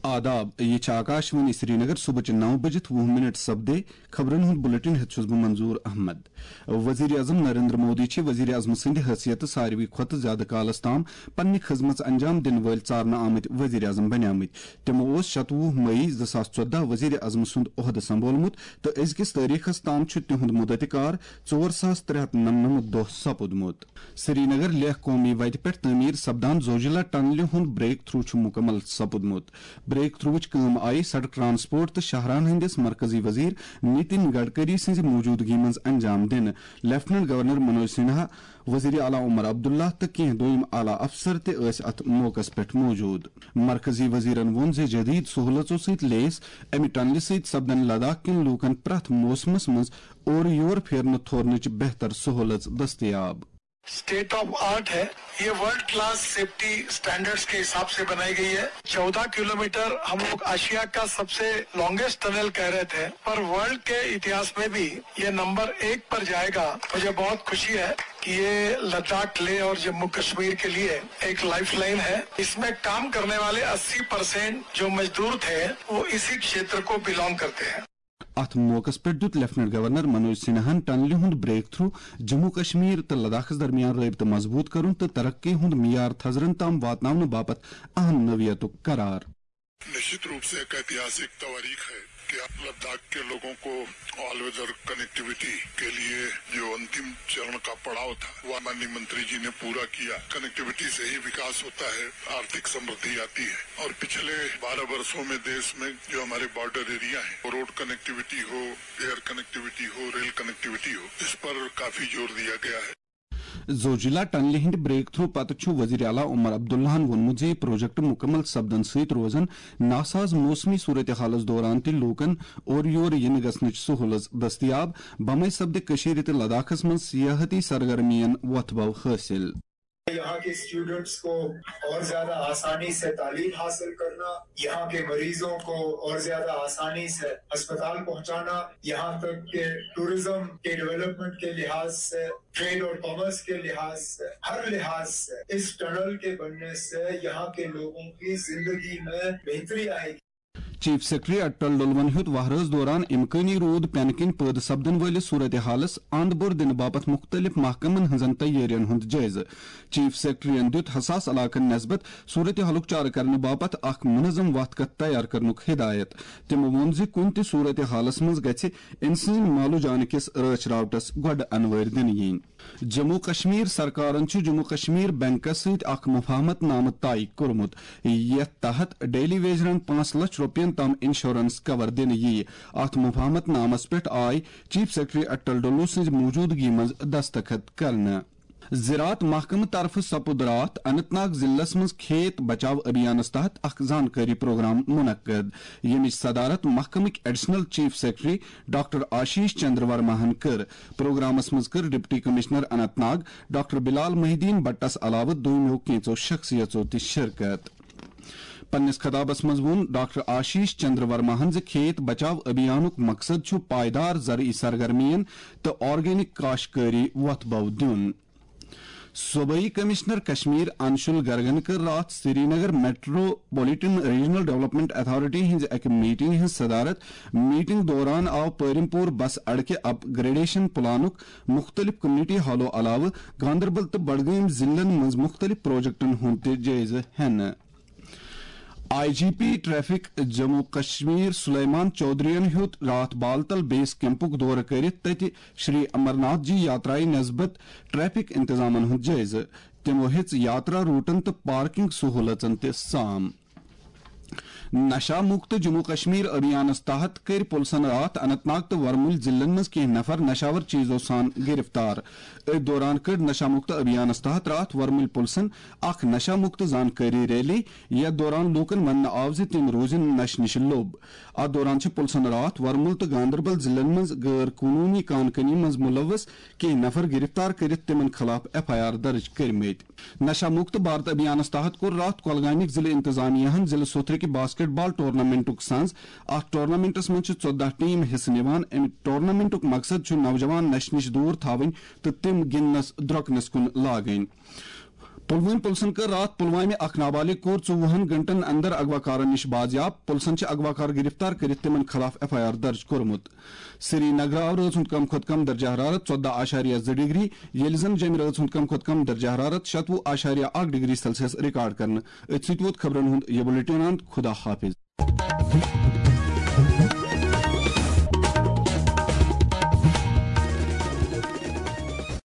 आदाब ये आकाशवाणी श्रीनगर सुबह 9 बजे 20 सपदे खबरन हुंद बुलेटिन हेत छुस बह मंजूर अहमद। वजीर आजम नरेंद्र मोदी वजीर आजम सद हैसियत सारवी खुत ज्यादा कालस ताम पन्नी खिजमत अंजाम दिन वल चारन आमत वजीर आजम बनियामत। तमो 27 मई 2014 वजीर आजम सुंद ओहद संभोलमुत तो अजकिस तारीखस ताम तिहुंद मुदतकार 4399 दह सपुदमुत। श्रीनगर लेह कौमी वत पे तमीर सपदान जोजिला टनल हुंद ब्रेक थ्रू मुकम्मल सपुदमुत। ब्रेक थ्रूच कम आई सड़क ट्रांसपोर्ट तो शहरान हंदिस मरकजी वजीर नितिन गडकरी सिंज मौजूदगी मज अंजाम दिन। लेफ्टिनेंट गवर्नर मनोज सिन्हा वजीर आला उमर अब्दुल्ला तो कह दोयम आला अफसर अत मौकस पे मौजूद। मरकजी वजीरन वोन जे जदीद सहूलतों सत लेस अमि टनल सत सपदन लद्दाख किन लूकन प्रथ मौसमस मज और योर फेरन थोरनच बेहतर सहूलत दस्तयाब। स्टेट ऑफ आर्ट है, ये वर्ल्ड क्लास सेफ्टी स्टैंडर्ड्स के हिसाब से बनाई गई है। 14 किलोमीटर हम लोग एशिया का सबसे लॉन्गेस्ट टनल कह रहे थे, पर वर्ल्ड के इतिहास में भी ये नंबर 1 पर जाएगा। मुझे बहुत खुशी है कि ये लद्दाख लेह और जम्मू कश्मीर के लिए एक लाइफलाइन है। इसमें काम करने वाले 80% जो मजदूर थे वो इसी क्षेत्र को बिलोंग करते हैं। अत मौकस पे दुत लेफ्टिनेंट गवर्नर मनोज सिन्हान टनल हुंद ब्रेक थ्रू जम्मू कश्मीर तो लद्दाख दरमियान रबत मजबूत करुन तो तरक्की हुंद मियार थजरन ताम वातनावन बापत अहम नवियतुक करार। निश्चित रूप से एक ऐतिहासिक तवारीख है कि लद्दाख के लोगों को ऑल वेदर कनेक्टिविटी के लिए जो अंतिम चरण का पड़ाव था वो माननीय मंत्री जी ने पूरा किया। कनेक्टिविटी से ही विकास होता है, आर्थिक समृद्धि आती है। और पिछले 12 वर्षों में देश में जो हमारे बॉर्डर एरिया है, रोड कनेक्टिविटी हो, एयर कनेक्टिविटी हो, रेल कनेक्टिविटी हो, इस पर काफी जोर दिया गया है। जोजिला टनल हिंद ब्रेक थ्रू पत वजीर आला उमर अब्दुल्लाहन वोनमुत जे प्रोजेक्ट मुकम्मल सपदन सत रोजन नासाज मौसमी सूरत हालस दौरान ति लूकन और योर इन गसनच सहूलत दस्तयाब। बमे सपद कशीर तो लद्दाखस मज सियाहती सरगर्मियन वथबव हासिल। यहाँ के स्टूडेंट्स को और ज्यादा आसानी से तालीम हासिल करना, यहाँ के मरीजों को और ज्यादा आसानी से अस्पताल पहुँचाना, यहाँ तक के टूरिज्म के डेवलपमेंट के लिहाज से, ट्रेड और कॉमर्स के लिहाज से, हर लिहाज से इस टनल के बनने से यहाँ के लोगों की जिंदगी में बेहतरी आएगी। चीफ सेक्रेटरी अटल डोलवन हुत वहरस दौरान इमकानी रूद पेन किन पद सपदन वलिस सूरत हालस अंद बोर दिन बापत मुख्तलिफ महकमन हजन तैयारियन हुंद जायजा। चीफ सेक्रेटरीन दुत हसास इलाकन नस्बत सूरत हालुक चार करने बापत अख मुनजम वत तैयार करनुक हिदायत। तिमो वोन जे कुन ते सूरत हालस मज गछि इंसान मालू जान किस रच रावटस गड अनवर दिन यीन। जम्मू कश्मीर सरकारन जम्मू कश्मीर बैंकस सत अख मुफाहमत नाम तय कोरमुत। यथ तहत डेली वेजरन 5 लाख रुपयन तम इंश्योरेंस कवर दिन यी। अत मुफाहमत नामस पे आय चीफ सेक्रेटरी अटल डोलू सज मौजूदगी मज दस्तखत करना। ज़राअत महकमे तरफ सपुद रात अनंतनाग जिलस मज खेत बचाव अभियान तहत अख जानकारी प्रोग्राम मुनक्कद। यमिच सदारत महकमिक additional chief secretary doctor Ashish Chandra वर्माहन कर। प्रोग्रामस मज कर deputy commissioner Anantnag doctor Bilal Mohiuddin बट्टस अलाव दोमो कैंचो शख्सियतों ति शिरकत। पन्निस खताबस मज वोन डॉक्टर आशीष चंद्र वर्माहन जे खेत बचाव अभियानुक मकसद छु पायदार ज़रई सरगर्मियन तो ऑर्गेनिक काश्तकारी वथबव दिन। सूबाई कमिश्नर कश्मीर अंशुल गर्गनकर रात Srinagar metropolitan regional development authority हिंज एक मीटिंग हिंज सदारत। मीटिंग दौरान आव परिमपुर बस अड़के अपग्रेडेशन प्लानुक मुख्तलिफ कम्युनिटी हॉलो अलाव गांदरबल तो बडगाम जिलन मज मुख्तलिफ प्रोजेक्टन हुंद जायजा हेन। IGP ट्रैफिक जम्मू कश्मीर सुलेमान चौधरीन हुत रात बालतल बेस कैंपुक दौर करित तति श्री अमरनाथ जी यात्राई नस्बत ट्रैफिक इंतजामन हुंद जायजा। तिमो हेच यात्रा रूटन तो पार्किंग सहूलतन ते साम। नशा मुक्त जम्मू कश्मीर अभियान तहत कर पुलिसन रात अनंतनाग तो वरमुल जिलन मज कह नफर नशावर चीजों सान गिरफ्तार। दौरान कर नशा मुक्त अभियान तहत रात वरमुल पुलिसन अख नशा मुक्त जानकारी रैली यथ दौरान लूकन मन आव जे तिम रोजन नश निश लोब। अत दौरान पुलिसन रात वरमुल तो गांदरबल जिलन मज गैर कानूनी कानकनी मज मुलवस कह नफर गिरफ्तार कर तिमन खिलाफ FIR दर्ज करमित। नशा मुक्त भारत अभियान तहत कोर रात कोलगामिक जिले इंतजामिया जिले सोथरे के बास्केटबॉल टूर्नामेंटुक सांस। अत टूर्नामेंटस मज 14 टीम हिस्सा निवान। अमि टूर्नामेंटुक मकसद छु नौजवान नश निश दूर थावन तो तिम गिनस द्रोकनस कुन लागन। पुलवामा पुलसन कर रात पुलवामा अख नाबालिग कोर 24 घंटन अंदर अगवाकारन निश बाजियाब पुलसन अगवाकार गिरफ्तार कर तिमन खिलाफ FIR दर्ज कोरमुत श्रीनगर आव रोज कम खुद कम दर्जा हरारत 14.2 डिग्री येल जन जम रोज कम खुद कम दर्जा हरारत 27.1 डिग्री सेल्सियस रिकॉर्ड करन खबरन हुंद ये बुलेटिन खुदा हाफिज।